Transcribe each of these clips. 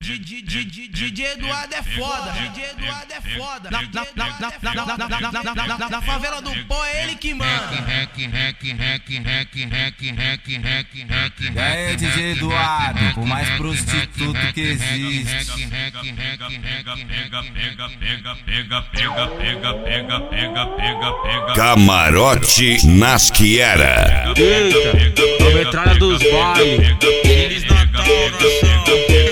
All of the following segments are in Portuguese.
DJ Eduardo é foda, DJ Eduardo é foda. Na favela do pó é ele que manda. E aí, DJ Eduardo, o mais prostituto que existe. Camarote Nasquiera. Eita, a metralha dos bailes. Eles na tauração.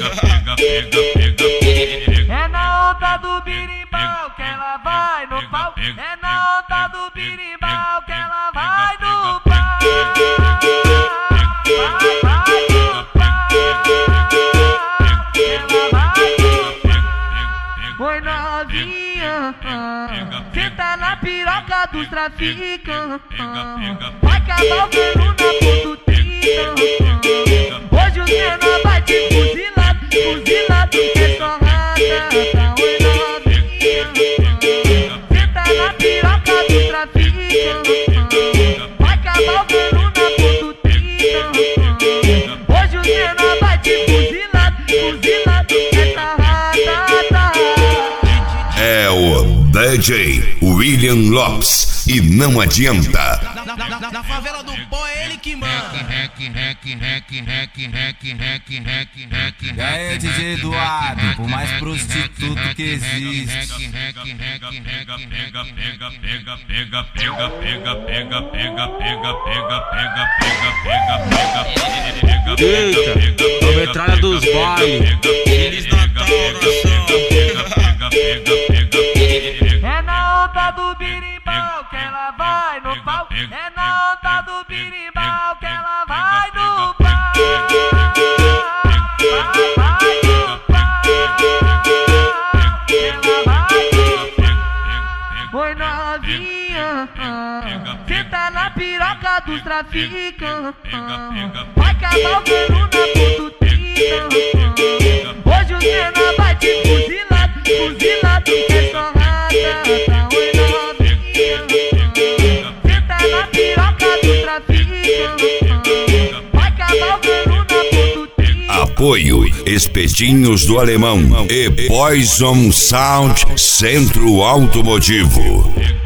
É na onda do birimbau que ela vai no pau. É na onda do birimbau que ela vai no pau. Vai no pau. Ela vai no pau. Oi novinha, senta na piroca dos traficantes. Vai cavalgando na pontutinha. Hoje o menor vai te fuzilado, fuzilado, é só rata. Oi novinha, senta na piroca dos traficantes. Vai cavalgando na pontutinha. Hoje o menor vai te fuzilado, fuzilado, essa rata. É o DJ William Lopes e não adianta. Na favela do pó é ele que manda. E aí, DJ Eduardo, o mais prostituto que existe. Eita, a metralha dos bailes. Eles na tauração. É na onda do birimbau que ela vai no pau. É na onda do birimbau que ela vai no pau. Vai no pau. Ela vai no pau. Oi novinha, senta na piroca dos traficantes. Vai cavalgando na pontutinha. Hoje o menor vai te fuzilado, fuzilado, é só rata. Oi novinha, senta na piroca dos traficantes. Vai cavalgando na pontutinha. Apoio Espetinhos do Alemão e Poison Sound Centro Automotivo.